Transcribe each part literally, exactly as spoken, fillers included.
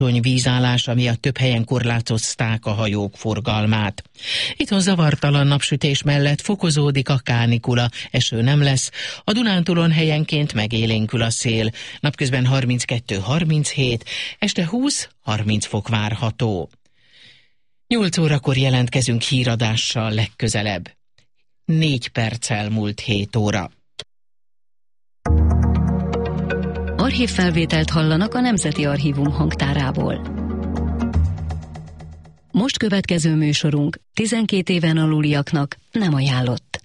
vízállása miatt több helyen korlátozták a hajók forgalmát. Itthon zavartalan napsütés mellett fokozódik a kánikula, eső nem lesz, a Dunántúlon helyenként megélénkül a szél, napközben harminckettő harminchét, este húsz-harminc fok várható. nyolc órakor jelentkezünk híradással legközelebb. Négy perccel múlt hét óra. Archívfelvételt hallanak a Nemzeti Archívum hangtárából. Most következő műsorunk tizenkét éven aluliaknak nem ajánlott.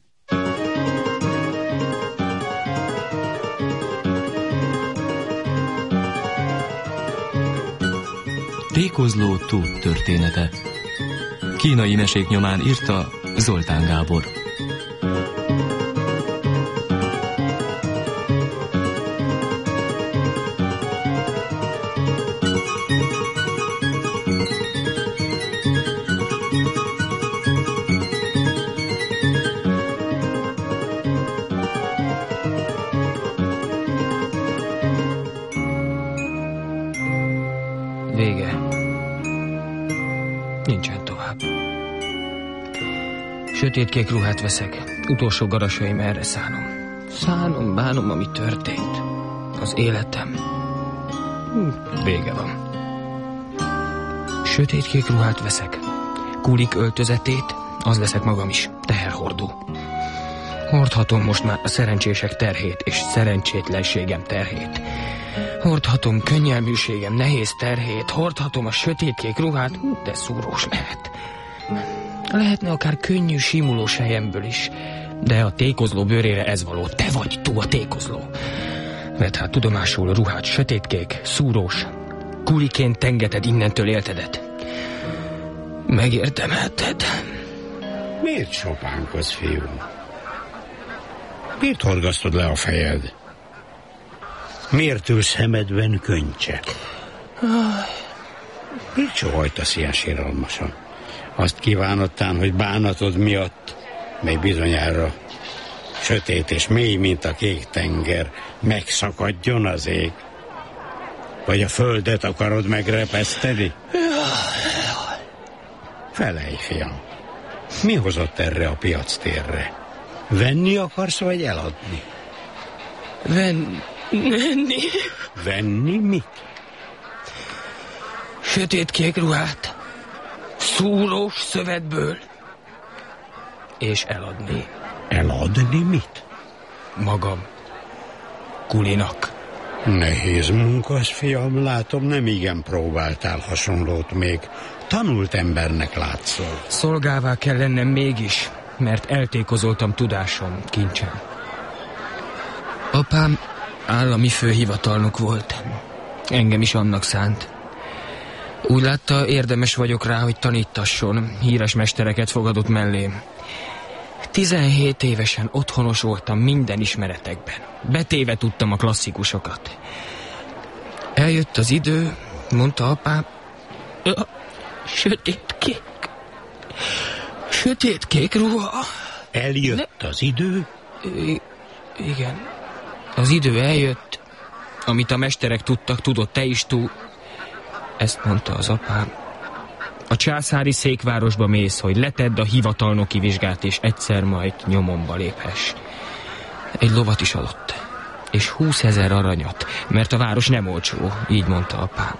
Tékozló Tóth története. Kínai mesék nyomán írta Zoltán Gábor. Vége. Nincsen tovább. Sötétkék ruhát veszek. Utolsó garasaim erre szánom. Szánom, bánom, ami történt. Az életem. Vége van. Sötétkék ruhát veszek. Kulik öltözetét, az leszek magam is. Teherhordó. Hordhatom most már a szerencsések terhét és szerencsétlenségem terhét. Hordhatom könnyelműségem nehéz terhét, hordhatom a sötétkék ruhát, de szúrós lehet. Lehetne akár könnyű simulós helyemből is, de a tékozló bőrére ez való. Te vagy tú a tékozló. Vedd hát tudomásul a ruhát, sötétkék, szúrós. Kuliként tengeted innentől éltedet. Megérdemelted. Miért sopánkodsz, fiúm? Miért horgasztod le a fejed? Miért ül szemedben könycse? Miért sohajtasz ilyen síralmasan? Azt kívánottán, hogy bánatod miatt, mely bizonyára sötét és mély, mint a kék tenger, megszakadjon az ég? Vagy a földet akarod megrepeszteni? Felejj, fiam. Mi hozott erre a piactérre? Venni akarsz, vagy eladni? Venni. Venni. Venni mit? Sötétkék ruhát. Szúrós szövetből. És eladni. Eladni mit? Magam. Kulinak. Nehéz munkasz, fiam, látom, nem igen próbáltál hasonlót még. Tanult embernek látszol. Szolgává kell lennem mégis, mert eltékozoltam tudásom, kincsem. Apám állami főhivatalnok volt. Engem is annak szánt. Úgy látta, érdemes vagyok rá, hogy tanítasson. Híres mestereket fogadott mellém. Tizenhét évesen otthonos voltam minden ismeretekben. Betéve tudtam a klasszikusokat. Eljött az idő, mondta apám. Sötétkék. Sötétkék ruha. Eljött ne... az idő? I- igen. Az idő eljött, amit a mesterek tudtak, tudod te is tú. Ezt mondta az apám. A császári székvárosba mész, hogy letedd a hivatalnoki vizsgát, és egyszer majd nyomomba léphess. Egy lovat is adott, és húszezer aranyat, mert a város nem olcsó, így mondta apám.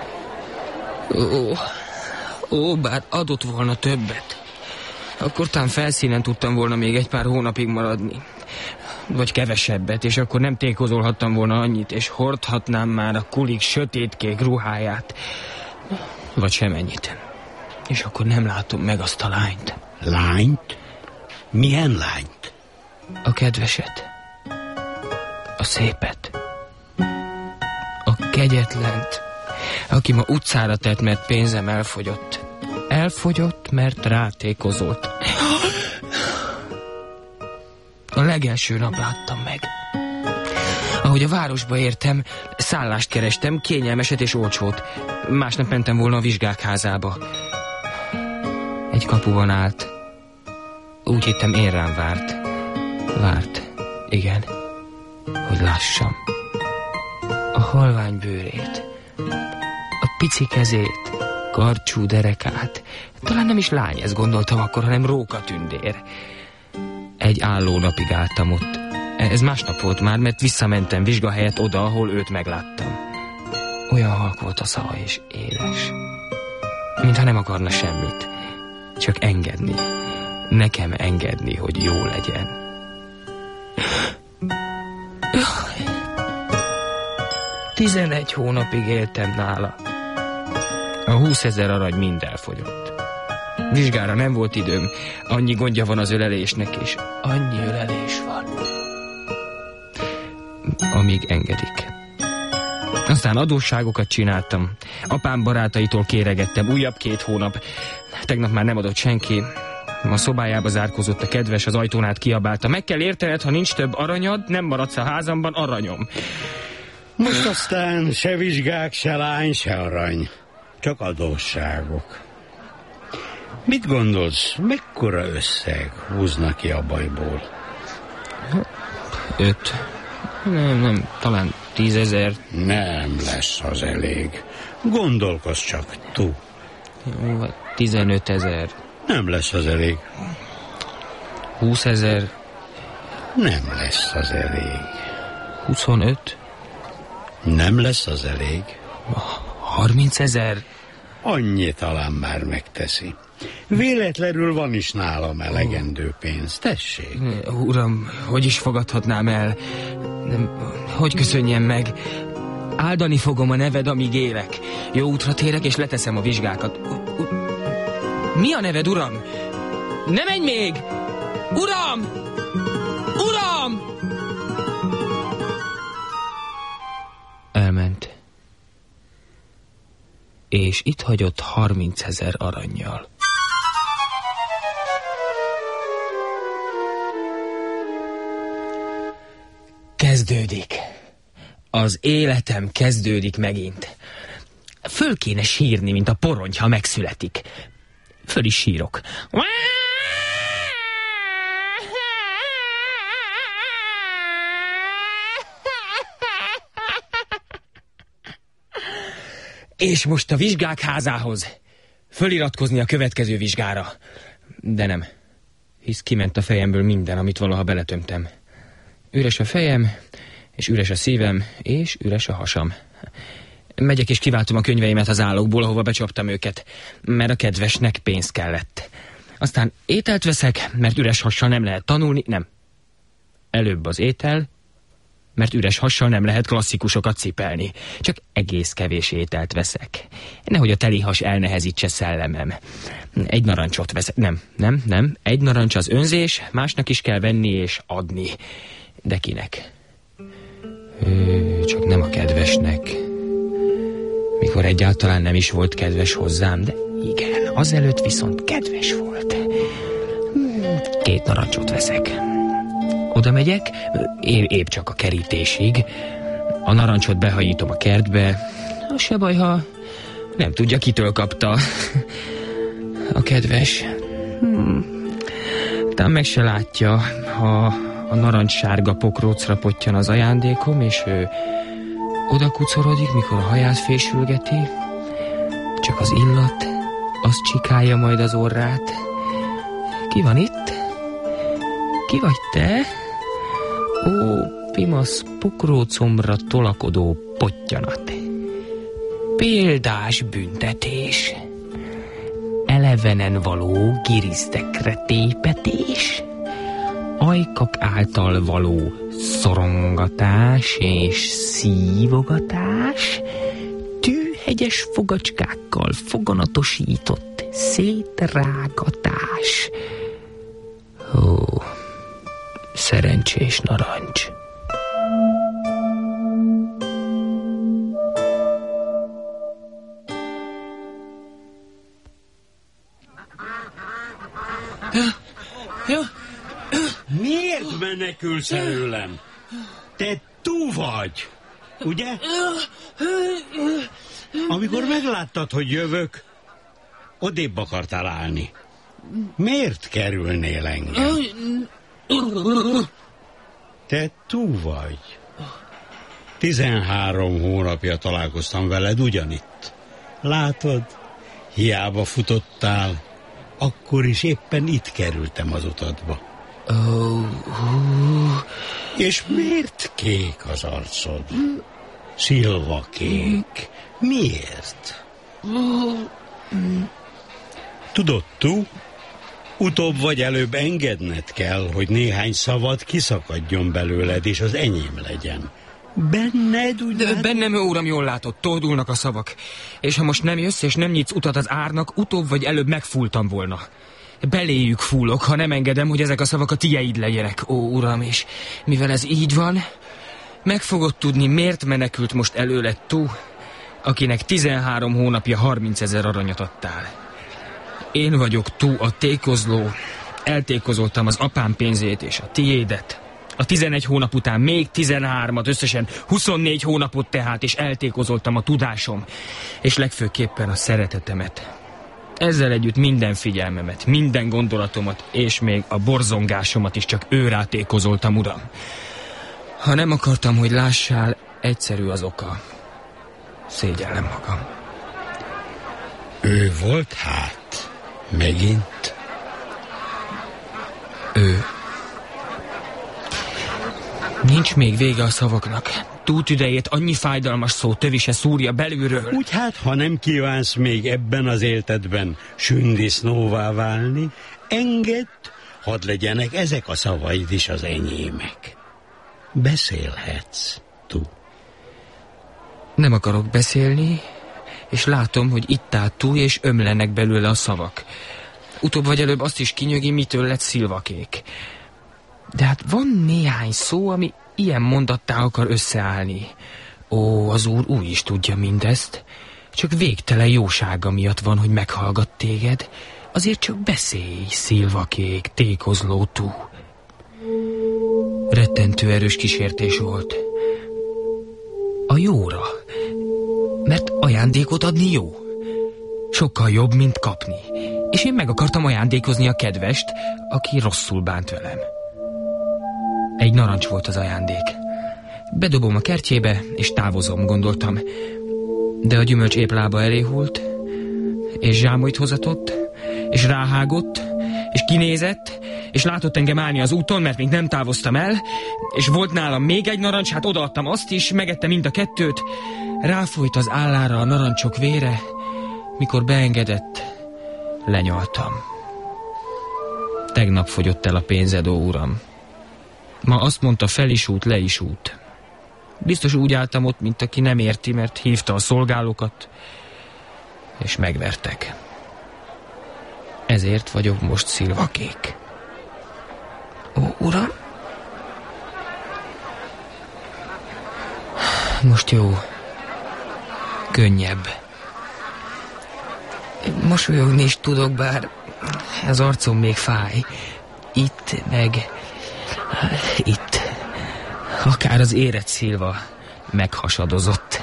Ó, ó, bár adott volna többet. Akkor talán felszínen tudtam volna még egy pár hónapig maradni. Vagy kevesebbet, és akkor nem tékozolhattam volna annyit, és hordhatnám már a kulik sötétkék ruháját. Vagy semennyit. És akkor nem látom meg azt a lányt. Lányt? Milyen lányt? A kedveset. A szépet. A kegyetlent. Aki ma utcára tett, mert pénzem elfogyott. Elfogyott, mert rátékozolt. A legelső nap láttam meg. Ahogy a városba értem, szállást kerestem, kényelmeset és olcsót. Másnap mentem volna a vizsgák házába. Egy kapuban állt. Úgy hittem, én rám várt. Várt, igen, hogy lássam. A halvány bőrét, a pici kezét, karcsú derekát. Talán nem is lány, ezt gondoltam akkor, hanem rókatündér. Egy álló napig álltam ott. Ez másnap volt már, mert visszamentem vizsga helyett oda, ahol őt megláttam. Olyan halk volt a szava és éles. Mintha nem akarna semmit. Csak engedni. Nekem engedni, hogy jó legyen. Tizenegy hónapig éltem nála. A húszezer arany mind elfogyott. Vizsgára nem volt időm. Annyi gondja van az ölelésnek, és annyi ölelés van. Amíg engedik. Aztán adósságokat csináltam. Apám barátaitól kéregettem. Újabb két hónap. Tegnap már nem adott senki. A szobájába zárkózott a kedves, az ajtón át kiabálta. Meg kell értened, ha nincs több aranyad, nem maradsz a házamban, aranyom. Most aztán se vizsgák, se lány, se arany. Csak adósságok. Mit gondolsz, mekkora összeg húznak ki a bajból? Öt. Nem, nem, talán tízezer. Nem lesz az elég. Gondolkozz csak, tú. Jó, tizenötezer. Nem lesz az elég. Húszezer. Nem lesz az elég. Huszonöt. Nem lesz az elég. Harmincezer. Annyi talán már megteszi. Véletlenül van is nálam elegendő pénz. Tessék. Uram, hogy is fogadhatnám el? Nem, hogy köszönjem meg? Áldani fogom a neved, amíg élek. Jó útra térek, és leteszem a vizsgákat. Mi a neved, uram? Ne menj még! Uram! Uram! Elment. És itt hagyott harmincezer arannyal. Kezdődik. Az életem kezdődik megint. Föl kéne sírni, mint a porony, ha megszületik. Föl is sírok. És most a vizsgák házához. Föliratkozni a következő vizsgára. De nem. Hisz kiment a fejemből minden, amit valaha beletömtem. Üres a fejem, és üres a szívem, és üres a hasam. Megyek és kiváltom a könyveimet az állókból, ahova becsaptam őket, mert a kedvesnek pénz kellett. Aztán ételt veszek, mert üres hassal nem lehet tanulni, nem. Előbb az étel, mert üres hassal nem lehet klasszikusokat cipelni. Csak egész kevés ételt veszek. Nehogy a teli has elnehezítse szellemem. Egy narancsot veszek. Nem, nem, nem. Egy narancs az önzés, másnak is kell venni és adni. De kinek? Ő, csak nem a kedvesnek. Mikor egyáltalán nem is volt kedves hozzám, de igen, azelőtt viszont kedves volt. Két narancsot veszek. Oda megyek, épp csak a kerítésig. A narancsot behajítom a kertbe. Az se baj, ha nem tudja, kitől kapta. A kedves. Hmm. Talán meg se látja, ha a narancssárga pokrócra pottyan az ajándékom, és ő oda kucorodik, mikor a haját fésülgeti. Csak az illat, az csikálja majd az orrát. Ki van itt? Ki vagy te? Ó, pimasz pokrócomra tolakodó pottyanat. Példás büntetés. Elevenen való girisztekre tépetés. Ajkak által való szorongatás és szívogatás. Tűhegyes fogacskákkal foganatosított szétrágatás. Ó, szerencsés narancs. Miért menekülsz előlem? Te tú vagy, ugye? Amikor megláttad, hogy jövök, odébb akartál állni. Miért kerülnél engem? Te tú vagy. Tizenhárom hónapja találkoztam veled ugyanitt. Látod, hiába futottál, akkor is éppen itt kerültem az utadba. Oh, uh. És miért kék az arcod? Szilva kék. Miért? Tudod, tú? Utóbb vagy előbb engedned kell, hogy néhány szavad kiszakadjon belőled, és az enyém legyen. Benned úgy... De bennem, uram, jól látod, tordulnak a szavak. És ha most nem jössz, és nem nyitsz utat az árnak, utóbb vagy előbb megfúltam volna. Beléjük fúlok, ha nem engedem, hogy ezek a szavak a tieid legyenek, ó, uram, és mivel ez így van, meg fogod tudni, miért menekült most előled tú, akinek tizenhárom hónapja harmincezer aranyat adtál. Én vagyok tú, a tékozló, eltékozoltam az apám pénzét és a tiédet. A tizenegy hónap után még tizenhármat, összesen huszonnégy hónapot tehát, és eltékozoltam a tudásom, és legfőképpen a szeretetemet. Ezzel együtt minden figyelmemet, minden gondolatomat, és még a borzongásomat is csak őrá tékozoltam, uram. Ha nem akartam, hogy lássál, egyszerű az oka. Szégyellem magam. Ő volt hát? Megint? Ő. Nincs még vége a szavaknak. Túltüdejét annyi fájdalmas szó tövi se szúrja belülről. Úgy hát, ha nem kívánsz még ebben az éltedben sündisznóvá válni, engedd, hadd legyenek ezek a szavaid is az enyémek. Beszélhetsz, tú. Nem akarok beszélni, és látom, hogy itt áll tú, és ömlenek belőle a szavak. Utóbb vagy előbb azt is kinyögi, mitől lett szilvakék. De hát van néhány szó, ami ilyen mondattá akar összeállni. Ó, az úr úgy is tudja mindezt. Csak végtelen jósága miatt van, hogy meghallgat téged. Azért csak beszélj, szilvakék, tékozló tú. Rettentő erős kísértés volt. A jóra. Mert ajándékot adni jó. Sokkal jobb, mint kapni. És én meg akartam ajándékozni a kedvest, aki rosszul bánt velem. Egy narancs volt az ajándék. Bedobom a kertjébe, és távozom, gondoltam. De a gyümölcs épp lába elé hult, és zsámolyt hozatott, és ráhágott, és kinézett, és látott engem állni az úton, mert még nem távoztam el, és volt nálam még egy narancs, hát odaadtam azt is, megettem mind a kettőt, ráfújt az állára a narancsok vére, mikor beengedett, lenyaltam. Tegnap fogyott el a pénzed, ó uram. Ma azt mondta, fel is út, le is út. Biztos úgy álltam ott, mint aki nem érti, mert hívta a szolgálókat, és megvertek. Ezért vagyok most szilvakék. Ó, uram? Most jó. Könnyebb. Mosolyogni is tudok, bár az arcom még fáj. Itt, meg... itt. Akár az érett szilva meghasadozott.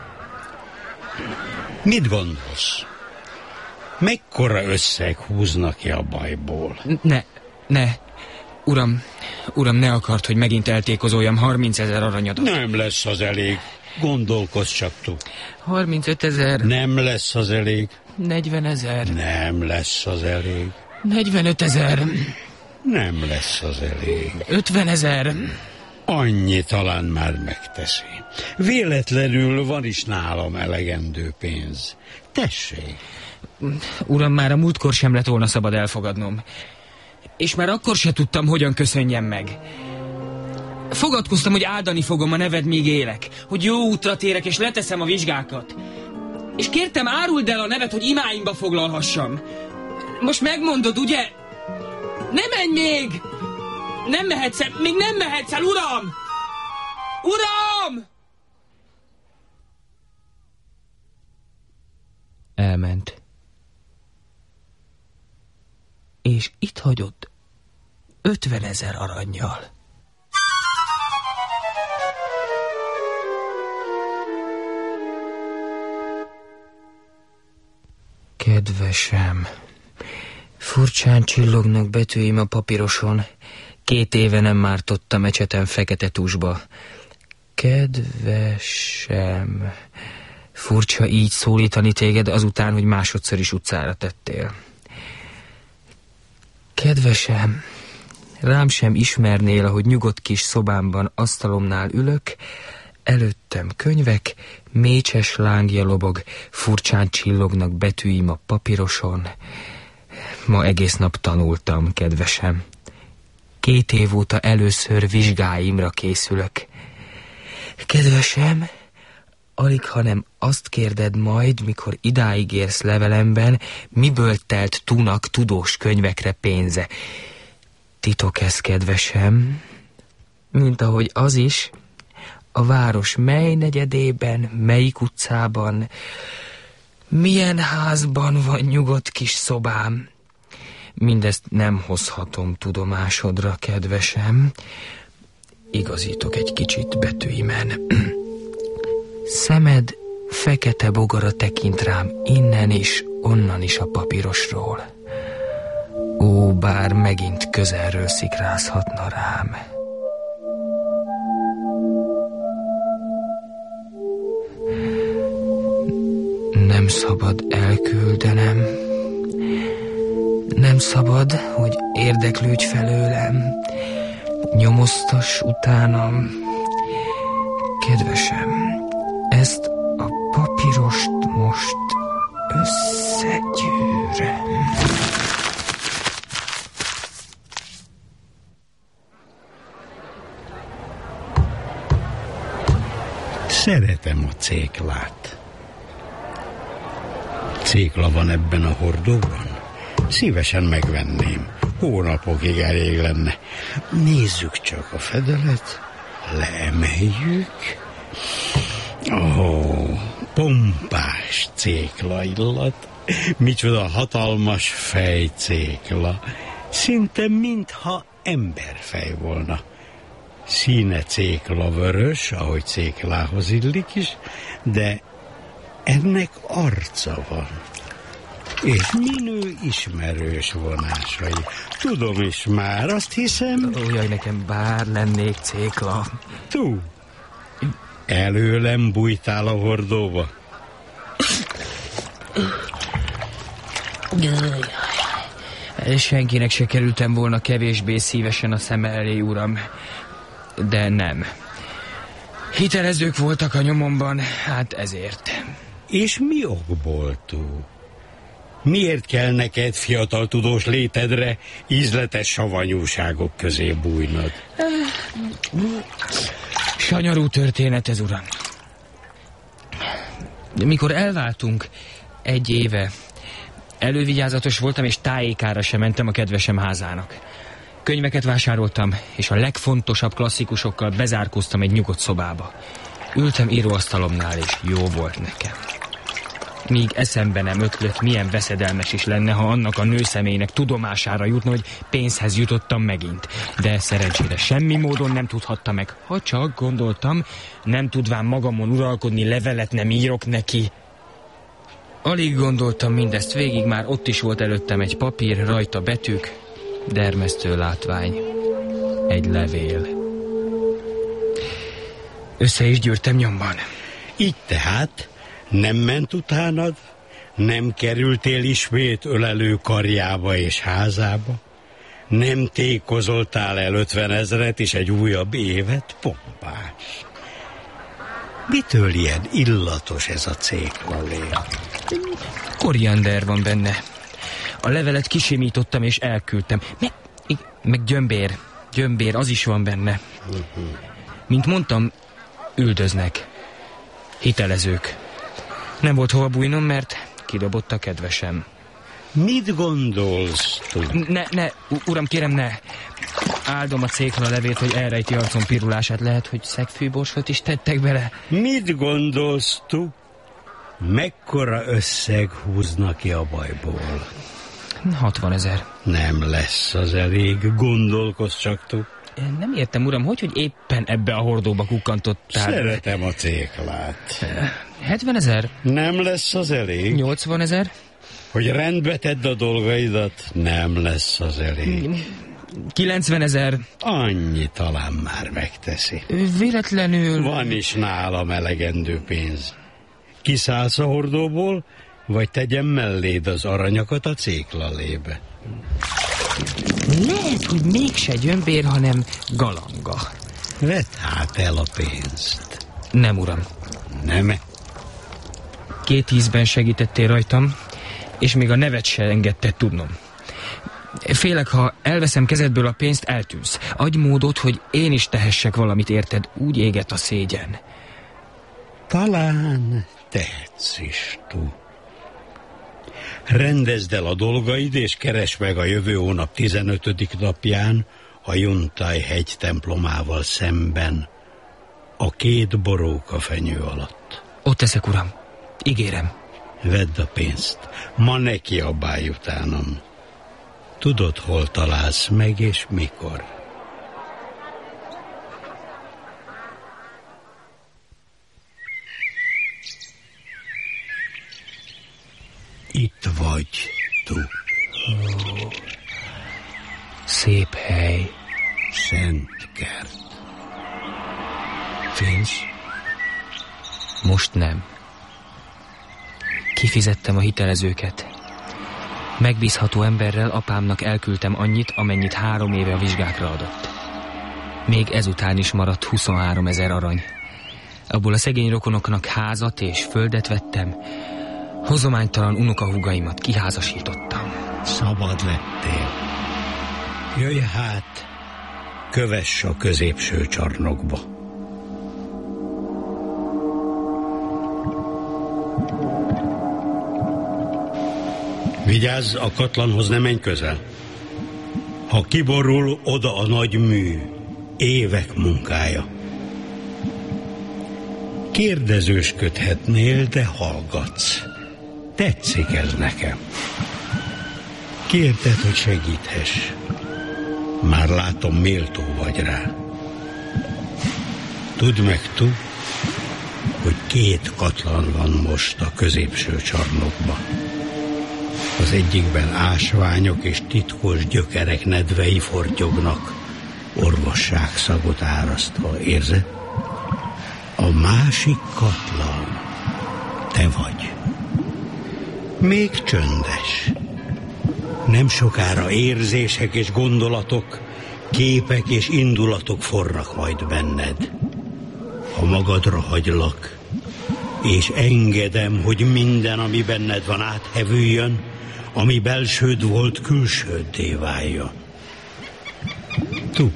Mit gondolsz? Mekkora összeg húznak ki a bajból? Ne, ne. Uram, uram, ne akart, hogy megint eltékozoljam harmincezer aranyadat. Nem lesz az elég. Gondolkozz csak tú. harmincötezer. Nem lesz az elég. negyvenezer. Nem lesz az elég. negyvenötezer. Nem lesz az elég. ötvenezer. Annyi talán már megteszi. Véletlenül van is nálam elegendő pénz. Tessék. Uram, már a múltkor sem lett volna szabad elfogadnom. És már akkor se tudtam, hogyan köszönjem meg. Fogadkoztam, hogy áldani fogom a neved, míg élek. Hogy jó útra térek, és leteszem a vizsgákat. És kértem, áruld el a nevet, hogy imáimba foglalhassam. Most megmondod, ugye? Ne menj még! Nem mehetsz el, még nem mehetsz el, uram! Uram! Elment. És itt hagyott ötvenezer arannyal. Kedvesem, furcsán csillognak betűim a papíroson. Két éve nem mártottam ecsetem fekete tusba. Kedvesem, Furcsa így szólítani téged azután, hogy másodszor is utcára tettél. Kedvesem, rám sem ismernél, ahogy nyugodt kis szobámban asztalomnál ülök, előttem könyvek, mécses lángja lobog, furcsán csillognak betűim a papíroson. Ma egész nap tanultam, kedvesem. Két év óta először vizsgáimra készülök. Kedvesem, alig hanem azt kérded majd, mikor idáig érsz levelemben, miből telt Túnak tudós könyvekre pénze. Titok ez, kedvesem, mint ahogy az is, a város mely negyedében, melyik utcában, milyen házban van nyugodt kis szobám. Mindezt nem hozhatom tudomásodra, kedvesem. Igazítok egy kicsit betűimen. Szemed fekete bogara tekint rám innen is, onnan is a papírosról. Ó, bár megint közelről szikrázhatna rám. Nem szabad elküldenem. Nem szabad, hogy érdeklődj felőlem. Nyomoztas utánam. Kedvesem, ezt a papírost most összegyűrem. Szeretem a céklát. Cékla van ebben a hordóban? Szívesen megvenném. Hónapokig elég lenne. Nézzük csak a fedelet. Leemeljük. Ó, oh, pompás cékla illat. Micsoda hatalmas fejcékla. Szinte mintha emberfej volna. Színe cékla vörös, ahogy céklához illik is, de ennek arca van. És minő ismerős vonásai. Tudom is már, azt hiszem... Ó, jaj, nekem bár lennék cékla. Tú, előlem bújtál a hordóba? Senkinek se kerültem volna kevésbé szívesen a szeme elé, uram. De nem. Hitelezők voltak a nyomomban, hát ezért. És mi okból, Tú? Miért kell neked, fiatal tudós létedre, ízletes savanyúságok közé bújnod? Sanyarú történet ez, uram. Mikor elváltunk egy éve, elővigyázatos voltam, és tájékára sem mentem a kedvesem házának. Könyveket vásároltam, és a legfontosabb klasszikusokkal bezárkóztam egy nyugodt szobába. Ültem íróasztalomnál, és jó volt nekem. Míg eszembe nem ötlött, milyen veszedelmes is lenne, ha annak a nőszemélynek tudomására jutna, hogy pénzhez jutottam megint. De szerencsére semmi módon nem tudhatta meg. Ha csak gondoltam, nem tudván magamon uralkodni, levelet nem írok neki. Alig gondoltam mindezt végig, már ott is volt előttem egy papír, rajta betűk, dermesztő látvány, egy levél. Össze is gyűrtem nyomban. Így tehát nem ment utánad? Nem kerültél ismét ölelő karjába és házába? Nem tékozoltál el ötven ezret és egy újabb évet? Pompás. Mitől ilyen illatos ez a céklalék? Koriander van benne. A levelet kisimítottam és elküldtem. Meg, meg gyömbér. Gyömbér, az is van benne. Mint mondtam, üldöznek. Hitelezők. Nem volt hova bújnom, mert kidobott a kedvesem. Mit gondolsz, Tú? Ne, ne, uram, kérem, ne. Áldom a cékla levét, hogy elrejti arcom pirulását. Lehet, hogy szegfűborsot is tettek bele. Mit gondolsz, Tú? Mekkora összeg húznak ki a bajból? hatvanezer. Nem lesz az elég, gondolkozz csak, Tú. Nem értem, uram, hogy, hogy éppen ebbe a hordóba kukkantottál? Szeretem a céklát. hetvenezer? Nem lesz az elég. nyolcvanezer? Hogy rendbe tedd a dolgaidat, nem lesz az elég. kilencvenezer? Annyi talán már megteszi. Véletlenül... Van is nálam elegendő pénz. Kiszállsz a hordóból, vagy tegyem melléd az aranyakat a céklalébe? Lehet, hogy mégse gyömbér, hanem galanga. Vedd hát el a pénzt. Nem, uram. Nem? Két ízben segítettél rajtam, és még a nevet se engedted tudnom. Félek, ha elveszem kezedből a pénzt, eltűnsz. Adj módot, hogy én is tehessek valamit érted, úgy éget a szégyen. Talán tehetsz is, tú. Rendezd el a dolgaid, és keresd meg a jövő hónap tizenötödik napján a Juntai hegy templomával szemben, a két boróka fenyő alatt. Ott teszek, uram. Ígérem. Vedd a pénzt. Ma ne kiabálj utánam. Tudod, hol találsz meg, és mikor. Itt vagy, tú. Oh, szép hely. Szent kert. Pénz? Most nem. Kifizettem a hitelezőket. Megbízható emberrel apámnak elküldtem annyit, amennyit három éve a vizsgákra adott. Még ezután is maradt huszonhárom ezer arany. Abból a szegény rokonoknak házat és földet vettem, hozománytalan unokahúgaimat kiházasítottam. Szabad lettél. Jöjj hát, kövess a középső csarnokba. Vigyázz, a katlanhoz ne menj közel. Ha kiborul, oda a nagy mű, évek munkája. Kérdezősködhetnél, de hallgatsz. Tetszik ez nekem. Kérted, hogy segíthess. Már látom, méltó vagy rá. Tudd meg, tú, hogy két katlan van most a középső csarnokban. Az egyikben ásványok és titkos gyökerek nedvei fortyognak, orvosság szagot árasztva, érzed? A másik katlan te vagy. Még csöndes. Nem sokára érzések és gondolatok, képek és indulatok forrak majd benned. Ha magadra hagylak, és engedem, hogy minden, ami benned van, áthevüljön, ami belsőd volt, külsőddé váljon. Tú,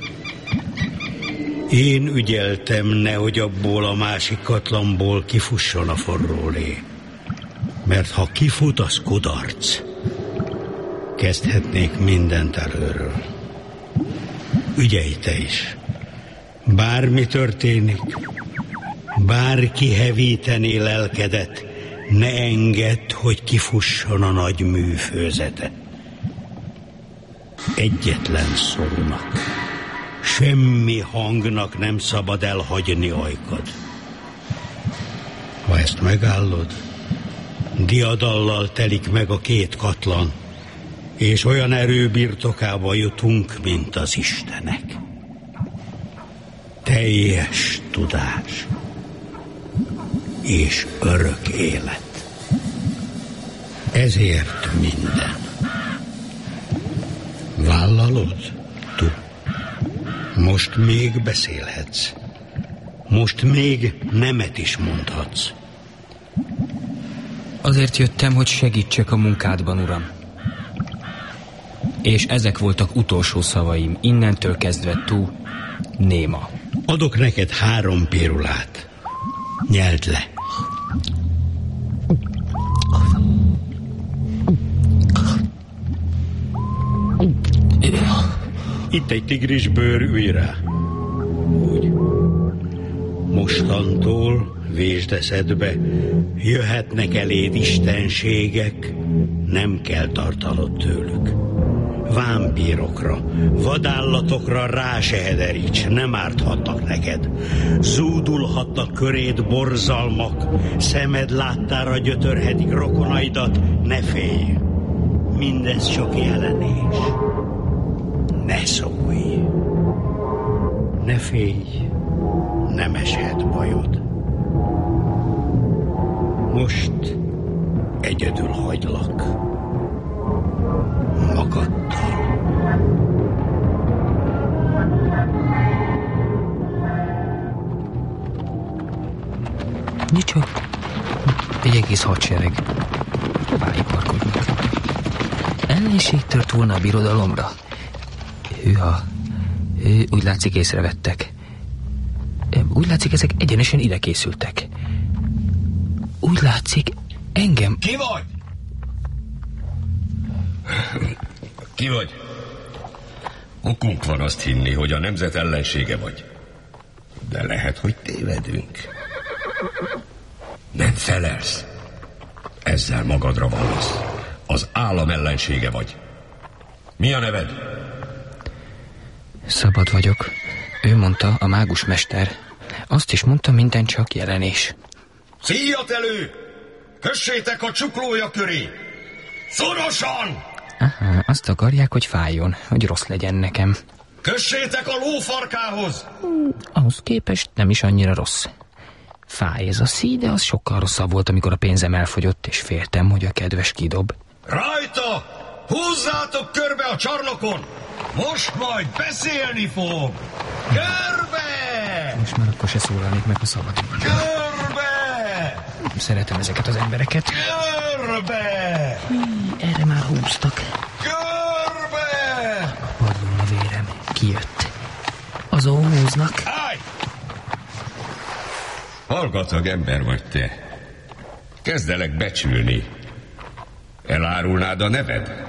én ügyeltem, nehogy abból a másik katlanból kifusson a forró lé. Mert ha kifut, az kudarc. Kezdhetnék mindent előről. Ügyelj te is. Bármi történik, bárki hevítené lelkedet, ne engedd, hogy kifusson a nagy műfőzete. Egyetlen szónak, semmi hangnak nem szabad elhagyni ajkad. Ha ezt megállod, diadallal telik meg a két katlan, és olyan erő birtokába jutunk, mint az istenek. Teljes tudás és örök élet. Ezért minden. Vállalod? Tú. Most még beszélhetsz. Most még nemet is mondhatsz. Azért jöttem, hogy segítsek a munkádban, uram. És ezek voltak utolsó szavaim, innentől kezdve, tú, néma. Adok neked három pirulát. Nyeld le. Itt egy tigrisbőr, ülj rá. Úgy. Mostantól vésd eszedbe, jöhetnek eléd istenségek, nem kell tartanod tőlük. Vámpírokra, vadállatokra rá se hederíts, nem árthatnak neked. Zúdulhatnak köréd borzalmak, szemed láttára gyötörhetik rokonaidat, ne félj. Mindez csak jelenés. Ne szólj. Ne félj, nem eshet bajod. Most egyedül hagylak. Magaddal. Nicsak. Egy egész hadsereg. Hová iparkodnak? Ellenség tört volna a birodalomra? Hűha. Úgy látszik, észrevettek. Úgy látszik, ezek egyenesen ide készültek. Úgy látszik, engem... Ki vagy? Ki vagy? Okunk van azt hinni, hogy a nemzet ellensége vagy. De lehet, hogy tévedünk. Nem felelsz. Ezzel magadra vallasz. Az állam ellensége vagy. Mi a neved? Szabad vagyok. Ő mondta, a mágus mester. Azt is mondta, minden csak jelenés. Szíjat elő! Kössétek a csuklója köré! Szorosan! Aha, azt akarják, hogy fájjon, hogy rossz legyen nekem. Kössétek a lófarkához! Hmm, ahhoz képest nem is annyira rossz. Fáj ez a szíj, de az sokkal rosszabb volt, amikor a pénzem elfogyott, és féltem, hogy a kedves kidob. Rajta! Húzzátok körbe a csarnokon! Most majd beszélni fog! Körbe! Most már akkor se szólalnék meg, ha szabad. Körbe! Szeretem ezeket az embereket. Körbe! Hí, erre már húztak. Körbe! Padlón a vérem. Kijött. Azon húznak. Állj! Hallgatag ember vagy te. Kezdelek becsülni. Elárulnád a neved?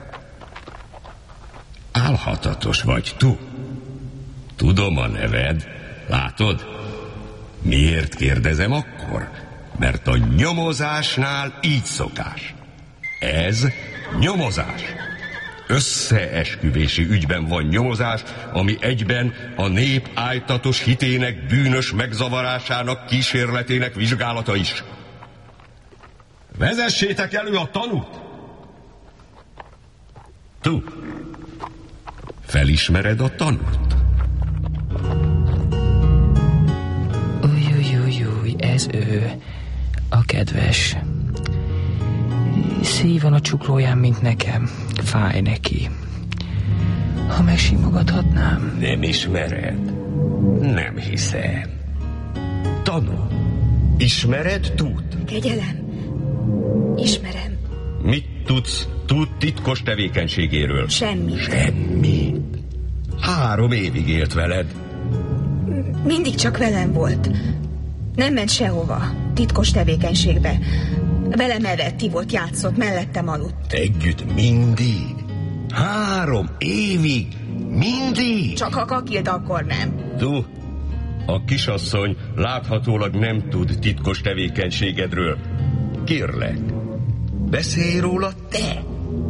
Álhatatos vagy, tu. Tudom a neved. Látod? Miért kérdezem akkor? Mert a nyomozásnál így szokás. Ez nyomozás. Összeesküvési ügyben van nyomozás, ami egyben a nép ájtatos hitének bűnös megzavarásának kísérletének vizsgálata is. Vezessétek elő a tanút! Tu, felismered a tanút? Új, új, új, új, ez ő, a kedves. Szíj van a csuklóján, mint nekem. Fáj neki. Ha megsimogathatnám. Nem ismered? Nem hiszem. Tanú, ismered Tút? Kegyelem, ismerem. Mit tudsz Tút titkos tevékenységéről? Semmit. Semmit? Három évig élt veled. Mindig csak velem volt. Nem ment sehova, titkos tevékenységbe. Velem evett, ivott, játszott, mellettem aludt. Együtt mindig? Három évig? Mindig? Csak ha kakilt, akkor nem. Tu, a kisasszony láthatólag nem tud titkos tevékenységedről. Kérlek, beszélj róla te.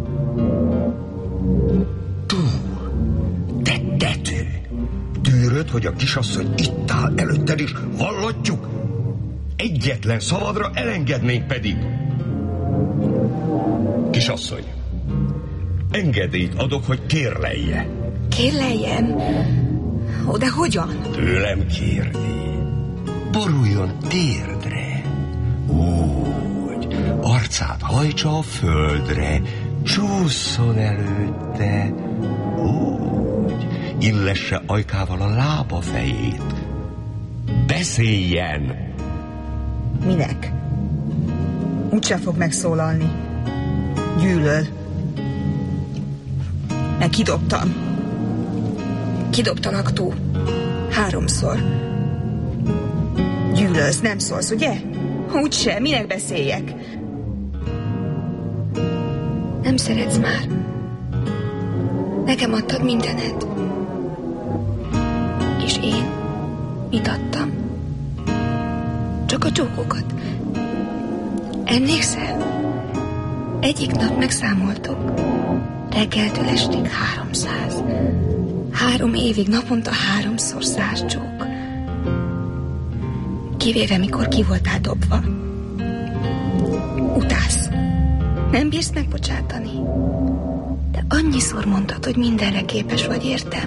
Tu, te tető. Tűröd, hogy a kisasszony itt áll előtted, és hallatjuk? Egyetlen szavadra elengednénk pedig. Kisasszony, engedélyt adok, hogy kérlelje. Kérleljem? Ó, de hogyan? Tőlem kérni. Boruljon térdre. Úgy, arcát hajtsa a földre, csúszson előtte. Úgy, illesse ajkával a lába fejét. Beszéljen! Minek? Úgyse fog megszólalni. Gyűlöl. Meg kidobtam. Kidobtalak túl. Háromszor. Gyűlölsz, nem szólsz, ugye? Úgyse, minek beszéljek? Nem szeretsz már. Nekem adtad mindened. És én mit adtam? Csak a csókokat. Emlékszel? Egyik nap megszámoltok. Reggeltől estig háromszáz. Három évig naponta háromszor száz csók. Kivéve, mikor ki voltál dobva. Utálsz. Nem bírsz megbocsátani. De annyiszor mondtad, hogy mindenre képes vagy, értem.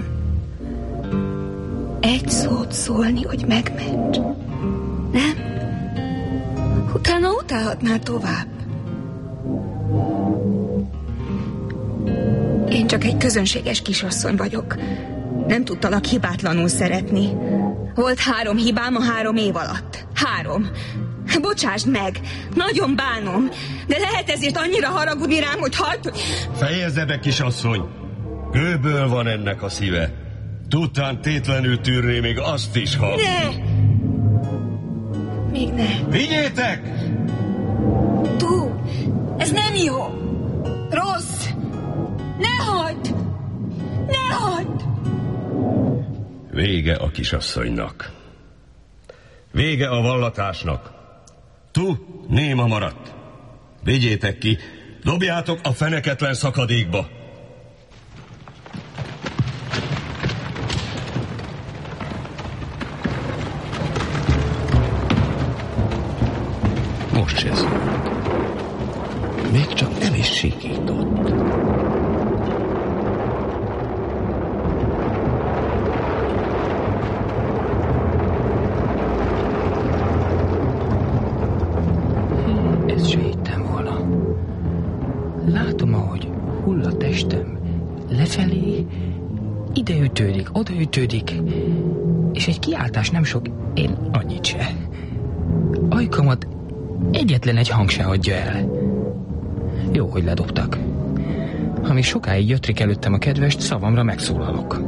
Egy szót szólni, hogy megments. Nem? Utána utálhatnál tovább. Én csak egy közönséges kisasszony vagyok. Nem tudtalak hibátlanul szeretni. Volt három hibám a három év alatt. Három. Bocsásd meg, nagyon bánom, de lehet ezért annyira haragudni rám, hogy hagyd... Fejezze be, kisasszony! Kőből van ennek a szíve. Tudtán tétlenül tűrné még azt is, ha... Ne! Még ne. Vigyétek! Tú, ez nem jó. Rossz. Ne hagyd! Ne hagyd! Vége a kisasszonynak. Vége a vallatásnak. Tú, néma maradt. Vigyétek ki, dobjátok a feneketlen szakadékba. Most se szól. Még csak nem is sikított. Ezt se hittem volna. Látom, ahogy hull a testem lefelé, ideütődik, odaütődik, és egy kiáltás nem sok, én annyit se. Ajkamat egyetlen egy hang se hagyja el. Jó, hogy ledobtak. Ha még sokáig jöttrik előttem a kedvest, szavamra megszólalok.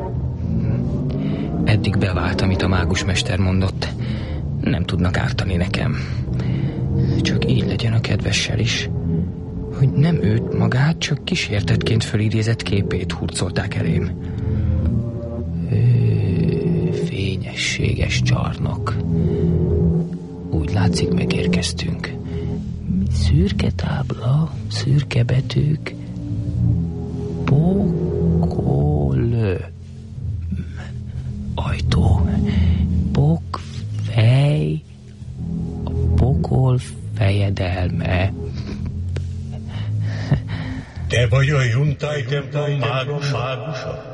Eddig bevált, amit a mágusmester mondott. Nem tudnak ártani nekem. Csak így legyen a kedvessel is. Hogy nem őt magát, csak kísértetként fölidézett képét hurcolták elém. Ő, fényességes csarnok. Úgy látszik, megérkeztünk. Szürke tábla, szürke betűk. Pokol. Ajtó. Pokfej. A pokol fejedelme. Te vagy a Juntai templom mágusa?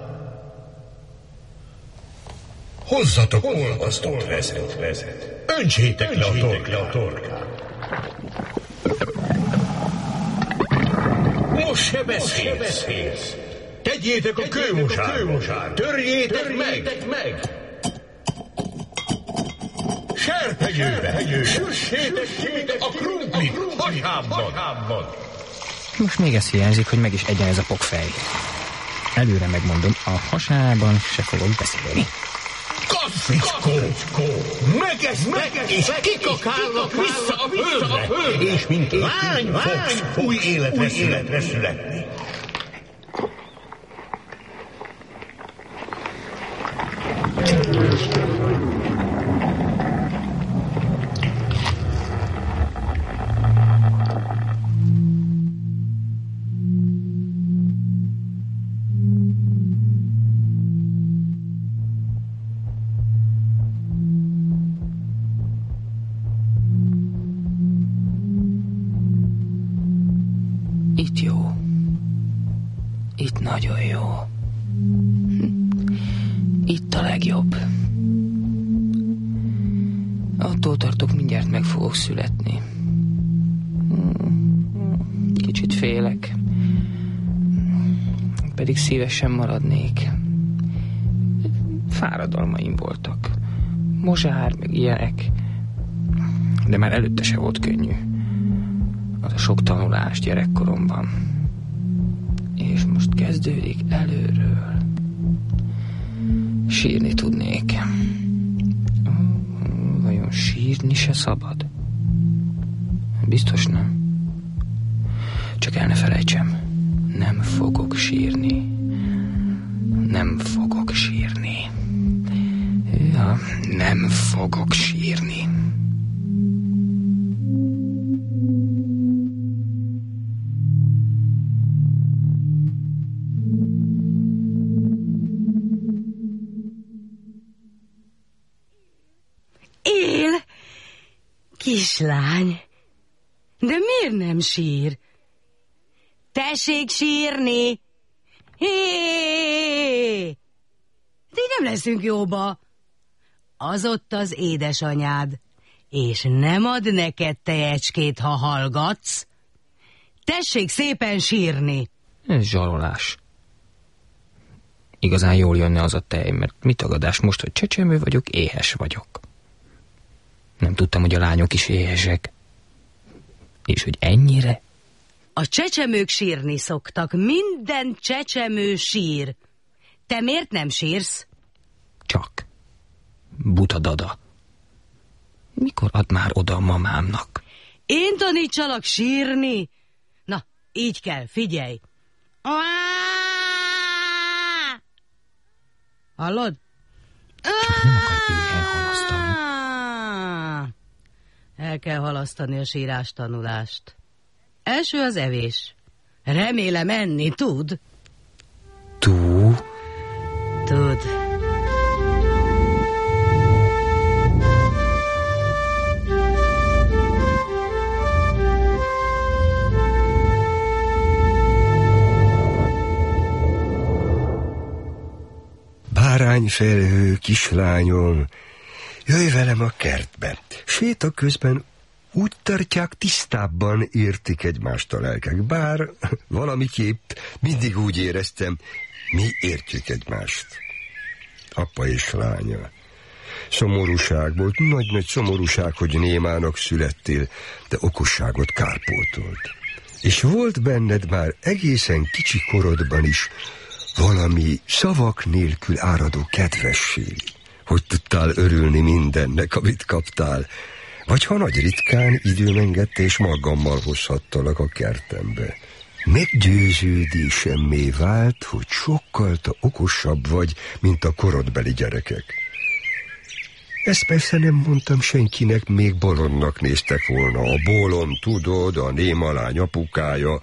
Hozzatok olvasztott vezet, vezet. Öntsétek le a torkát. Most se beszélsz. Tegyétek a kőmosárba. Törjétek meg. Serpenyőbe. Süssétek ki a krumplit hasábban. Most még ez hiányzik, hogy meg is egyen ez a pokfej. Előre megmondom, a hasában se fogok beszélni. Kacficskó! Megesznek és kikakálnak vissza a földre, és mint lány fogsz új életre születni. Itt jó. Itt nagyon jó. Itt a legjobb. Attól tartok, mindjárt meg fogok születni. Kicsit félek. Pedig szívesen maradnék. Fáradalmaim voltak. Mozsár, meg ilyenek. De már előtte se volt könnyű. Az a sok tanulás gyerekkoromban. És most kezdődik előről. Sírni tudnék. Vajon sírni se szabad? Biztos nem. Csak el ne felejtsem. Nem fogok sírni. Nem fogok sírni. Ja, nem fogok sírni. Él, kislány, de miért nem sír? Tessék sírni! Hé! Így nem leszünk jóba. Az ott az édesanyád. és nem ad neked tejecskét, ha hallgatsz. Tessék szépen sírni. Ez zsarolás. Igazán jól jönne az a tej, mert mit tagadás most, hogy csecsemő vagyok, éhes vagyok. Nem tudtam, hogy a lányok is éhesek. És hogy ennyire? A csecsemők sírni szoktak. Minden csecsemő sír. Te miért nem sírsz? Csak. Buta dada. Mikor ad már oda a mamámnak? Én tanítsalak sírni? Na, így kell, figyelj. Hallod? Csak nem akar éhen halasztani. El kell halasztani a sírás tanulást. Első az evés. Remélem enni tud. Tú? Tud. Bárányfelhő, kislányom, jöjj velem a kertbe. Séta közben úgy tartják, tisztábban értik egymást a lelkek, bár valamiképp mindig úgy éreztem, mi értjük egymást. Apa és lánya. Szomorúság volt, nagy-nagy szomorúság, hogy némának születtél, de okosságot kárpótolt. És volt benned már egészen kicsi korodban is valami szavak nélkül áradó kedvesség, hogy tudtál örülni mindennek, amit kaptál, vagy ha nagy ritkán időm engedte, és magammal hozhattalak a kertembe. Meggyőződésemmé vált, hogy sokkal te okosabb vagy, mint a korodbeli gyerekek. Ezt persze nem mondtam senkinek, még bolondnak néztek volna. A bolond, tudod, a néma lány apukája.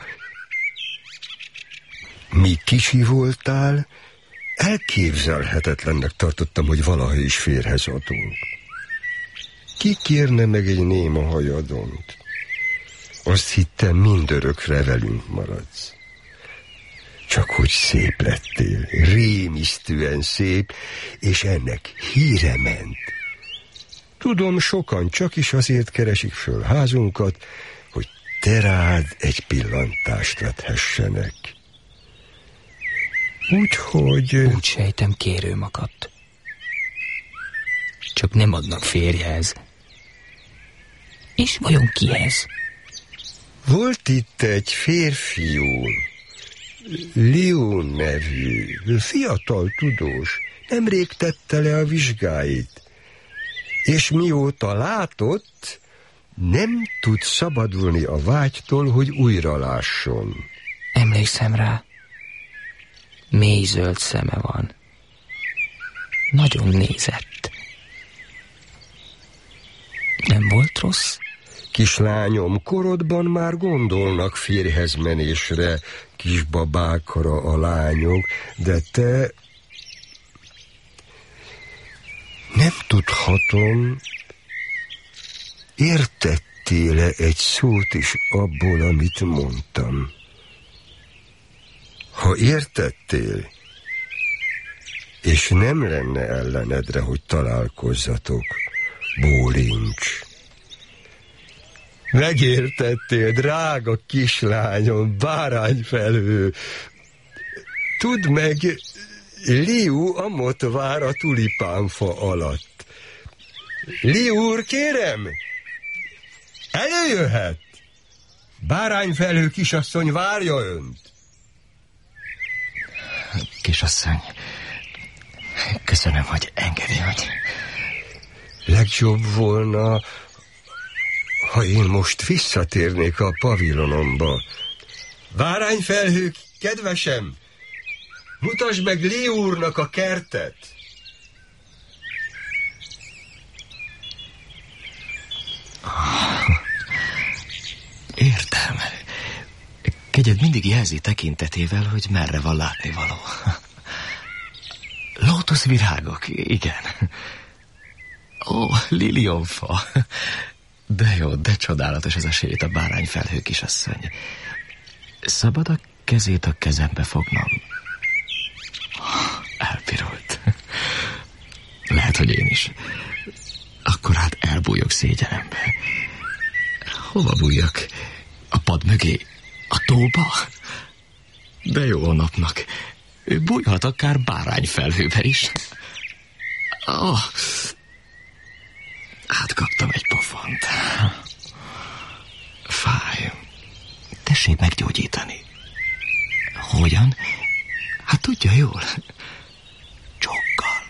Míg kicsi voltál, elképzelhetetlennek tartottam, hogy valaha is férhez adunk. Ki kérne meg egy néma hajadont? Azt hittem, mindörökre velünk maradsz. Csak hogy szép lettél, rémisztően szép, és ennek híre ment. Tudom, sokan csak is azért keresik föl házunkat, hogy te rád egy pillantást vethessenek. Úgyhogy... Úgy sejtem, kérőm akadt. Csak nem adnak férjhez. És vajon kihez? Volt itt egy férfiú, Liu nevű, fiatal tudós, nemrég tette le a vizsgáit, és mióta látott, nem tud szabadulni a vágytól, hogy újra lásson. Emlékszem rá. Mély zöld szeme van. Nagyon nézett. Nem volt rossz? Kislányom, korodban már gondolnak férjhez menésre, kisbabákra a lányok, de te... Nem tudhatom, értettél-e egy szót is abból, amit mondtam? Ha értettél, és nem lenne ellenedre, hogy találkozzatok, bólincs. Megértettél, drága kislányom, bárányfelhő. Tudd meg, Liu amott vár a tulipánfa alatt. Liu úr, kérem, előjöhet. Bárányfelhő kisasszony várja önt. Kisasszony, köszönöm, hogy engedi, hogy... Legjobb volna, ha én most visszatérnék a pavilonomba. Bárányfelhő, kedvesem, mutasd meg Liu úrnak a kertet. Értem. Kegyed mindig jelzi tekintetével, hogy merre van látnivaló. Lótuszvirágok, igen. Ó, lilionfa. De jó, de csodálatos ez a sét, a bárányfelhő kisasszony. Szabad a kezét a kezembe fognom? Elpirult. Lehet, hogy én is. Akkor hát elbújok szégyenembe. Hova bújjak? A pad mögé? A tóba? De jó a napnak. Ő bújhat akár bárányfelhőbe is. Oh. Átkaptam egy pofont. Fáj. Tessék meggyógyítani. Hogyan? Hát tudja jól. Csókkal.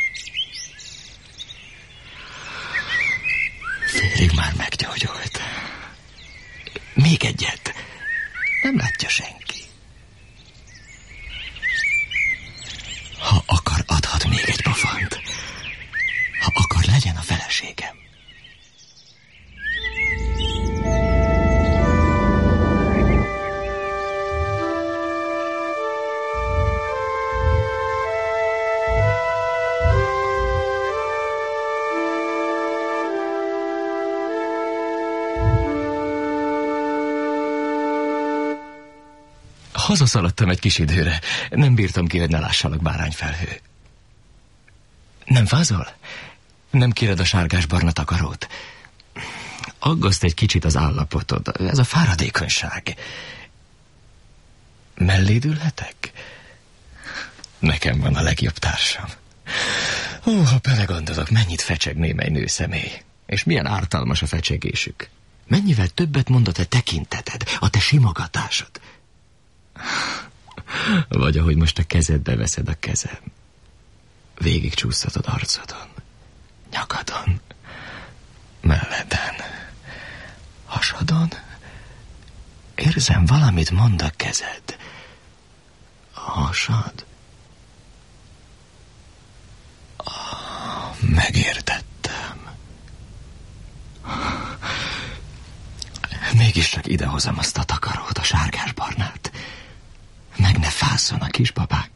Félig már meggyógyult. Még egyet. Nem látja senki. Ha akar, adhat még egy pofont. Ha akar, legyen a feleségem. Hazaszaladtam egy kis időre. Nem bírtam ki, hogy ne lássalak bárányfelhő. Nem fázol? Nem kéred a sárgás-barna takarót? Aggaszt egy kicsit az állapotod. Ez a fáradékonyság. Melléd ülhetek? Nekem van a legjobb társam. Ó, ha belegondolok, mennyit fecseg némely nő személy. És milyen ártalmas a fecsegésük. Mennyivel többet mond a te tekinteted, a te simogatásod. Vagy ahogy most a kezedbe veszed a kezem. Végig csúsztatod arcodon, nyakadon, melleden, hasadon. Érzem, valamit mond a kezed. A hasad. Ah, megértettem. Mégis csak idehozom azt a takarót, a sárgás-barnát. Meg ne fásszon a kisbabák.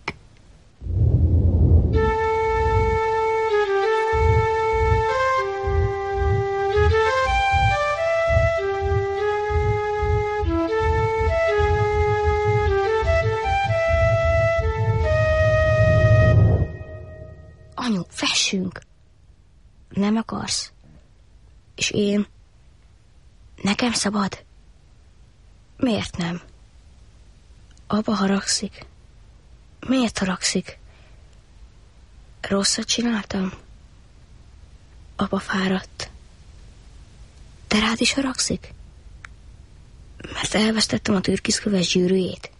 Anyu, fessünk. Nem akarsz? És én? Nekem szabad? Miért nem? Apa haragszik. Miért haragszik? Rosszat csináltam? Apa fáradt. Te rád is haragszik? Mert elvesztettem a türkiszköves gyűrűjét.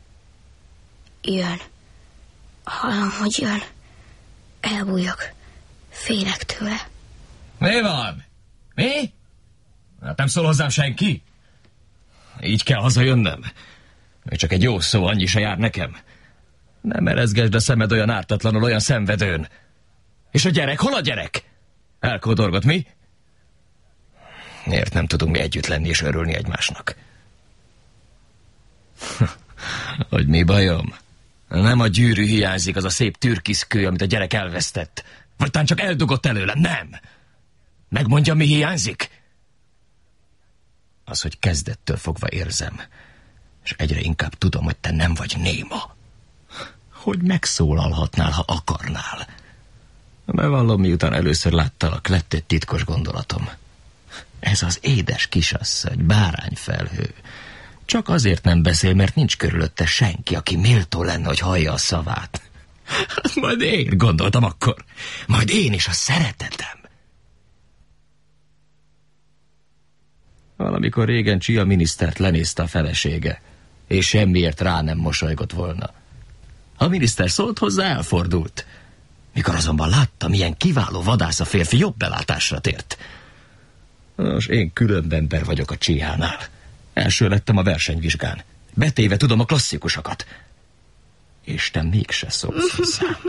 Jön. Hallom, hogy jön. Elbújok. Félek tőle. Mi van? Mi? Hát nem szól hozzám senki? Így kell hazajönnöm. Csak egy jó szó, annyi se jár nekem. Nem erezgesd a szemed olyan ártatlanul, olyan szenvedőn. És a gyerek? Hol a gyerek? Elkódorgott, mi? Miért nem tudunk mi együtt lenni és örülni egymásnak? Hogy mi bajom? Nem a gyűrű hiányzik, az a szép türkiszkő, amit a gyerek elvesztett. Vagy talán csak eldugott előlem, nem? Megmondja, mi hiányzik? Az, hogy kezdettől fogva érzem, és egyre inkább tudom, hogy te nem vagy néma. Hogy megszólalhatnál, ha akarnál. Bevallom, miután először láttalak, lett egy titkos gondolatom. Ez az édes kisasszony, bárányfelhő. Csak azért nem beszél, mert nincs körülötte senki, aki méltó lenne, hogy hallja a szavát. Hát majd én, gondoltam akkor. Majd én is a szeretetem. Valamikor régen Csia minisztert lenézte a felesége, és semmiért rá nem mosolygott volna. A miniszter szólt hozzá, elfordult. Mikor azonban látta, milyen kiváló vadász a férfi, jobb belátásra tért. Nos, én különb ember vagyok a Csiánál. Első lettem a versenyvizsgán. Betéve tudom a klasszikusokat. És te mégse szólsz hozzám.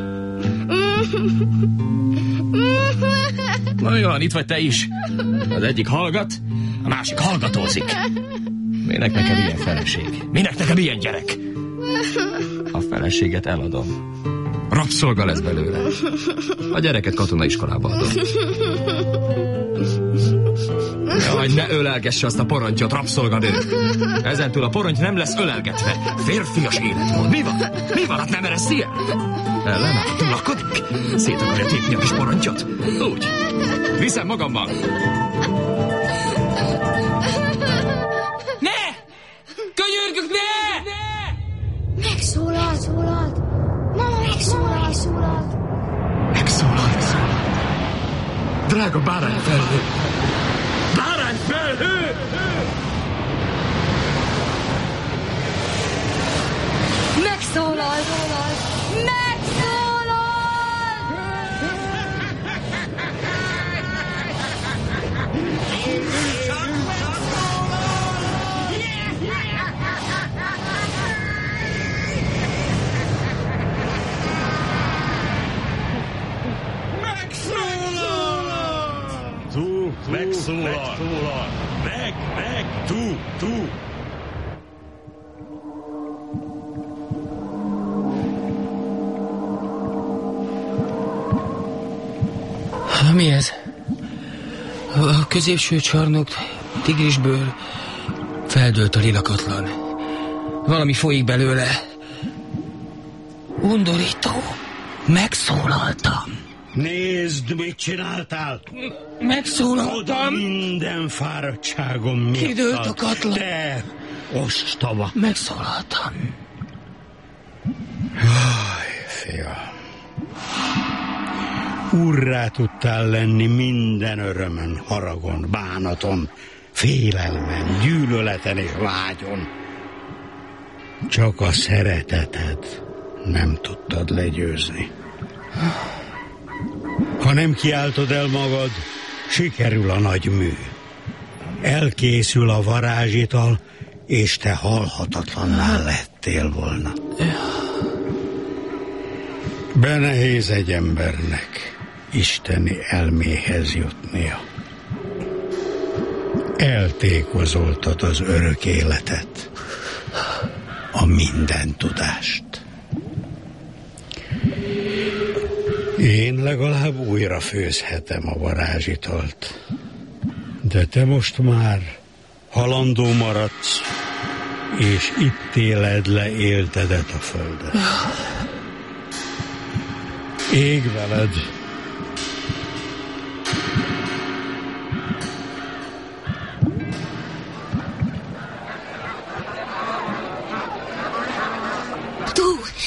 Na jó, itt vagy te is. Az egyik hallgat, a másik hallgatózik. Minek nekem ilyen feleség? Minek nekem ilyen gyerek? A feleséget eladom. Rabszolga lesz belőle. A gyereket katonaiskolába adom. Jó, Jaj, ne ölelgesse azt a porontyot, rabszolganő! Ezentúl a poronty nem lesz ölelgetve. Férfias életmód. Mi van? Mi van? Hát nem ereszi el? Ellenáll, lakodik? Szét akarja tépni a kis porontyot? Úgy. Viszem magammal. Ne! Könyörgök, ne! Megszólalt, szólalt. Mama, megszólalt, szólalt. Megszólalt. Drága bárányfelhő! Bárányfelhő! Megszólalt, szólalt. Megszólal! Megszólal! Meg, meg, tú, tú! Mi ez? A középső csarnok tigrisből feldőlt a lilakatlan. Valami folyik belőle. Undorító. Megszólaltam. Nézd, mit csináltál! Megszólaltam! Minden fáradtságom miatt. Kidőlt a katlan. Te ostoba! Megszólaltam. Jaj, fiam. Urrá tudtál lenni minden örömön, haragon, bánaton, félelmen, gyűlöleten és vágyon. Csak a szereteted nem tudtad legyőzni. Ha nem kiáltod el magad, sikerül a nagy mű. Elkészül a varázsital, és te halhatatlanná lettél volna. Benehéz egy embernek isteni elméhez jutnia. Eltékozoltad az örök életet, a minden tudást. Én legalább újra főzhetem a varázsitalt, de te most már halandó maradsz, és itt éled le éltedet a földön. Ég veled. Tú!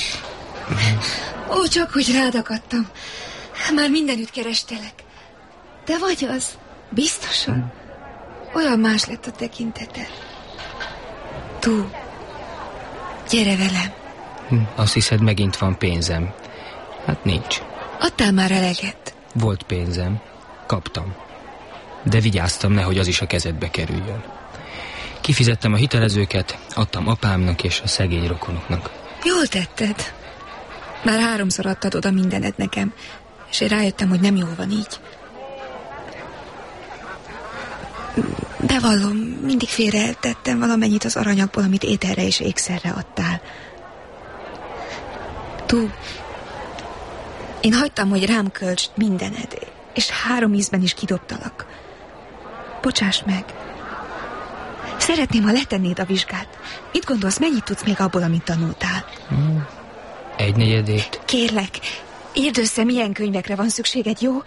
Ó, csak hogy rád akadtam. Már mindenütt kerestelek. Te vagy az? Biztosan? Olyan más lett a tekinteted. Tú, gyere velem. Azt hiszed, megint van pénzem. Hát nincs. Adtál már eleget? Volt pénzem. Kaptam. De vigyáztam, nehogy az is a kezedbe kerüljön. Kifizettem a hitelezőket, adtam apámnak és a szegény rokonoknak. Jól tetted. Már háromszor adtad oda mindened nekem, és én rájöttem, hogy nem jól van így. Bevallom, mindig félretettem valamennyit az aranyagból, amit ételre és ékszerre adtál. Tú, én hagytam, hogy rám költsd mindened, és három ízben is kidobtalak. Bocsáss meg. Szeretném, ha letennéd a vizsgát. Mit gondolsz, mennyit tudsz még abból, amit tanultál? Hmm. Egy negyedét. Kérlek, írd össze, milyen könyvekre van szükséged, jó?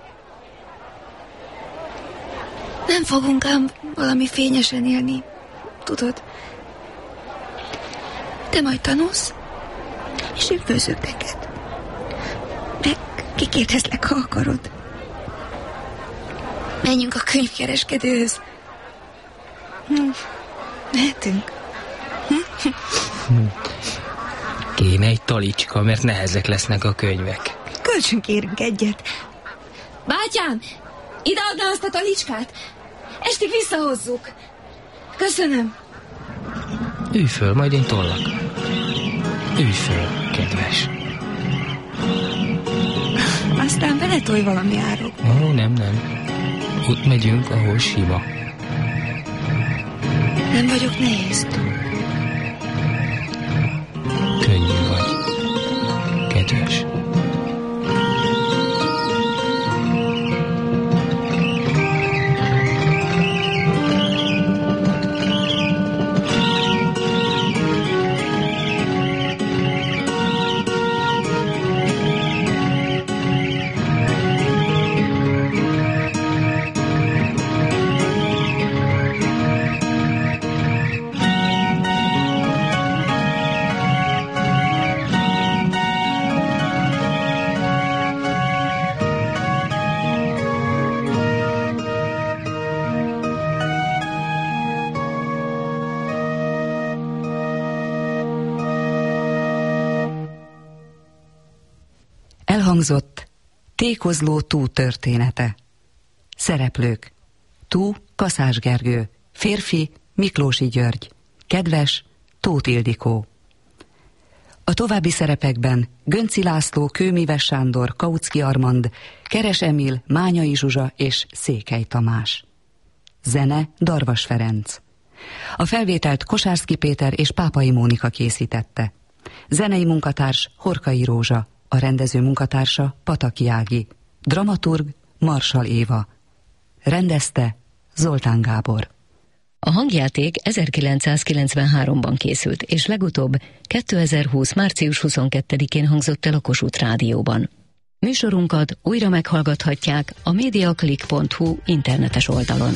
Nem fogunk ám valami fényesen élni, tudod? Te majd tanulsz, és én főzök neked. Meg kikérdezlek, ha akarod. Menjünk a könyvkereskedőhöz. Hm. Mehetünk. Hm. Kéne egy talicska, mert nehezek lesznek a könyvek. Kölcsön kérünk egyet. Bátyám, ide adná azt a talicskát? Estig visszahozzuk. Köszönöm. Ülj föl, majd én tollak. Ülj föl, kedves. Aztán beletolj valami árok. Ó, nem, nem. Ott megyünk, ahol sima. Nem vagyok nehéz. Könnyű vagy, kedves. Elhangzott Tékozló Tú története. Szereplők: Tú Kaszás Gergő, férfi Miklósi György, kedves Tóth Ildikó. A további szerepekben Gönci László, Kőmíves Sándor, Kautsky Armand, Keres Emil, Mányai Zsuzsa és Székely Tamás. Zene Darvas Ferenc. A felvételt Kosárszky Péter és Pápai Mónika készítette. Zenei munkatárs Horkai Rózsa, a rendező munkatársa Pataki Ági, dramaturg Marsal Éva. Rendezte Zoltán Gábor. A hangjáték ezerkilencszázkilencvenháromban készült, és legutóbb kétezer-húsz. március huszonkettedikén hangzott el a Kossuth Rádióban. Műsorunkat újra meghallgathatják a mediaclick pont hu internetes oldalon.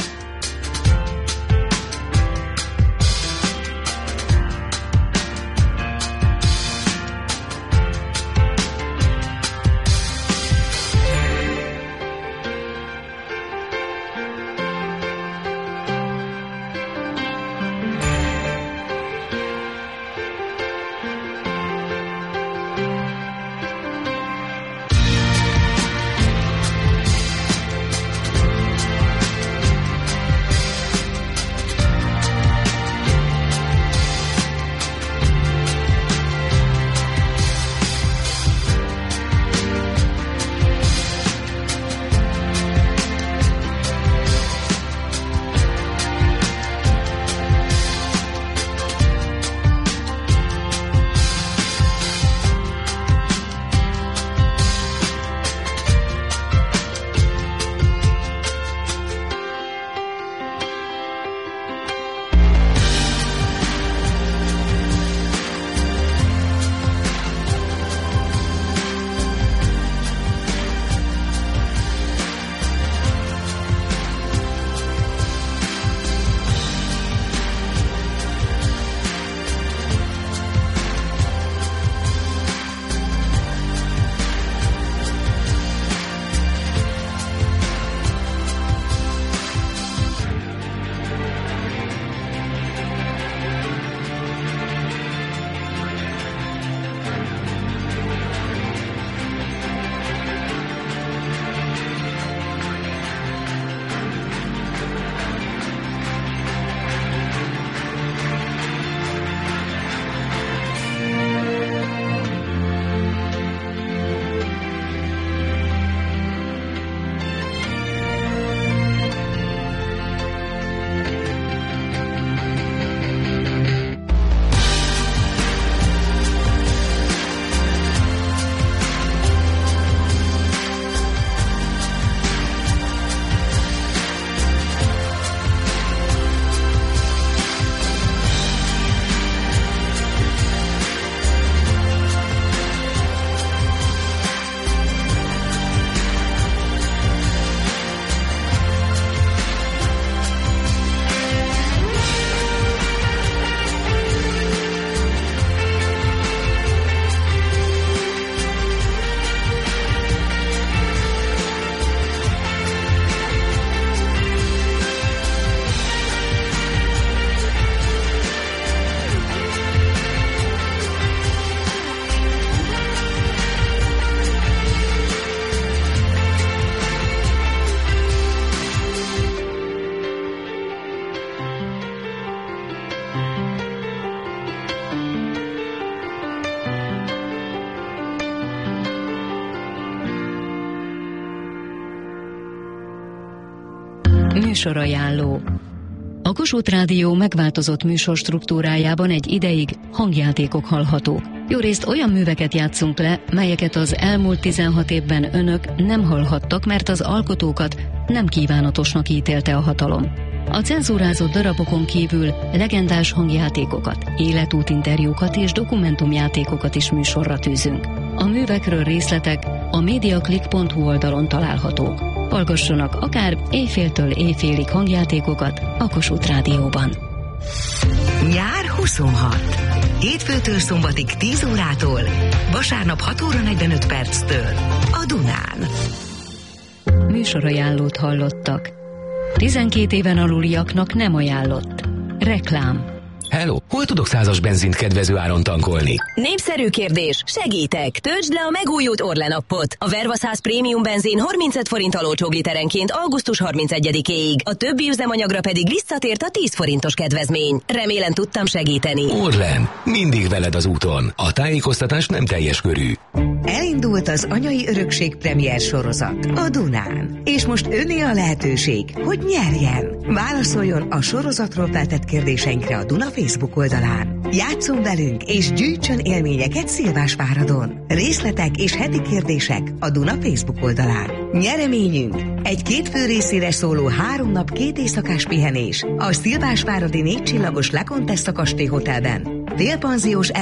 Műsorajánló. A Kossuth Rádió megváltozott műsorstruktúrájában egy ideig hangjátékok hallhatók. Jórészt olyan műveket játszunk le, melyeket az elmúlt tizenhat évben önök nem hallhattak, mert az alkotókat nem kívánatosnak ítélte a hatalom. A cenzúrázott darabokon kívül legendás hangjátékokat, életútinterjúkat és dokumentumjátékokat is műsorra tűzünk. A művekről részletek a mediaclick pont hu oldalon találhatók. Hallgassanak akár éjféltől éjfélig hangjátékokat a Kossuth Rádióban. Nyár huszonhat. Hétfőtől szombatig tíz órától, vasárnap hat óra negyvenöt perctől a Dunán. Műsorajánlót hallottak. tizenkét éven aluliaknak nem ajánlott. Reklám. Hello, hol tudok százas benzint kedvező áron tankolni? Népszerű kérdés, segítek! Töltsd le a megújult Orlen appot. A Verva száz prémium benzin harmincöt forint alócsóg literenként augusztus harmincegyedikéig, a többi üzemanyagra pedig visszatért a tíz forintos kedvezmény. Remélem tudtam segíteni. Orlen, mindig veled az úton. A tájékoztatás nem teljes körű. Elindult az Anyai Örökség premier sorozat a Dunán. És most öné a lehetőség, hogy nyerjen. Válaszoljon a sorozatról feltett kérdéseinkre a Duna Facebook oldalán. Játsszon velünk és gyűjtsön élményeket Szilvásváradon. Részletek és heti kérdések a Duna Facebook oldalán. Nyereményünk egy két fő részére szóló három nap két éjszakás pihenés a Szilvásváradi négy csillagos La Contessa kastély hotelben. Félpanziós